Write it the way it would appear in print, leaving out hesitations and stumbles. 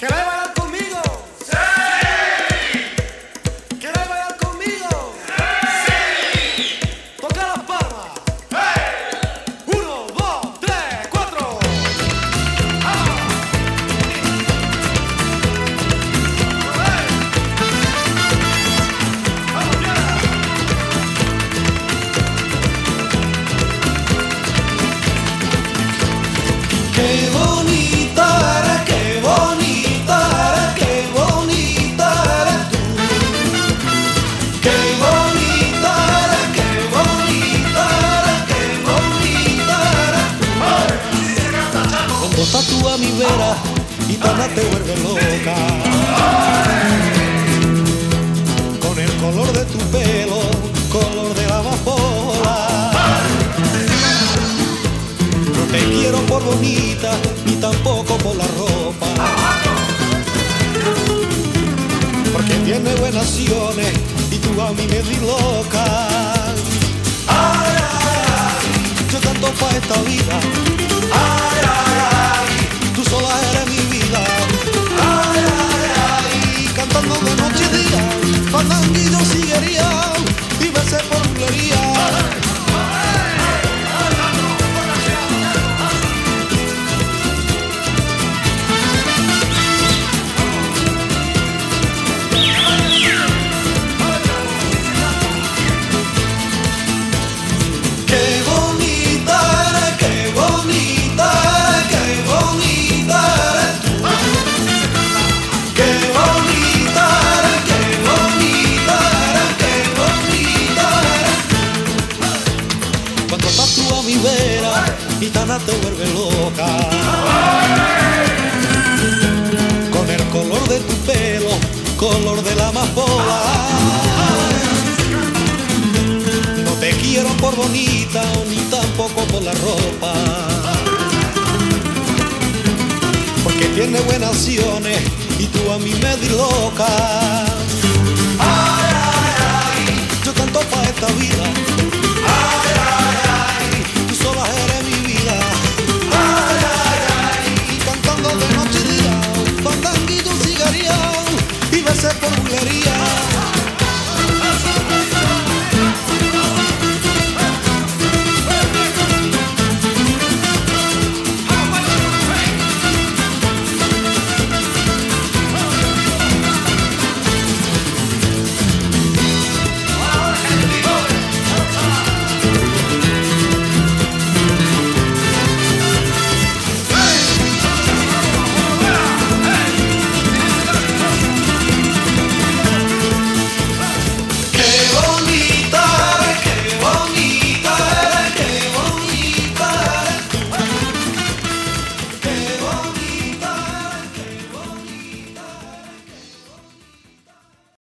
¿Querés bailar conmigo? ¡Sí! ¿Querés bailar conmigo? ¡Sí! Toca las palmas. ¡Hey! 1, 2, 3, 4. ¡Vamos! ¡Hey! ¡Vamos, Diana! ¡Qué bonita eres, qué bonita eres, qué bonita eres tú! ¡Qué bonita eres, qué bonita eres, qué bonita eres tú! Cuando estás tú a mi vera, gitana te vuelve loca. Con el color de tu pelo, color de la amapola. No te quiero por bonita, ni tampoco por la ropa, porque tiene buenas acciones y tú a mí me di loca. Ay, ay, ay, yo canto pa' esta vida. Ay, ay, ay, tú sola eres mi vida. Ay, ay, ay, cantando de noche y día, fandanguillo siguería y veces por bulería. Gitana te vuelve loca. Con el color de tu pelo, color de la amapola. No te quiero por bonita, ni tampoco por la ropa, porque tiene buenas acciones y tú a mí me di loca. Ay, ay, ay, yo canto pa' esta vida.